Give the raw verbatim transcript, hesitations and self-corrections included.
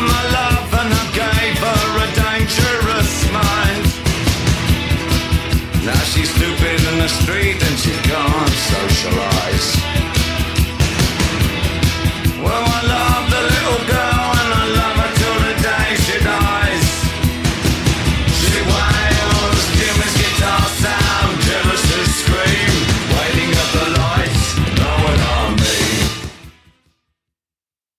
her my love and I gave her a dangerous mind. Now she's stupid in the street and she's gone socialise.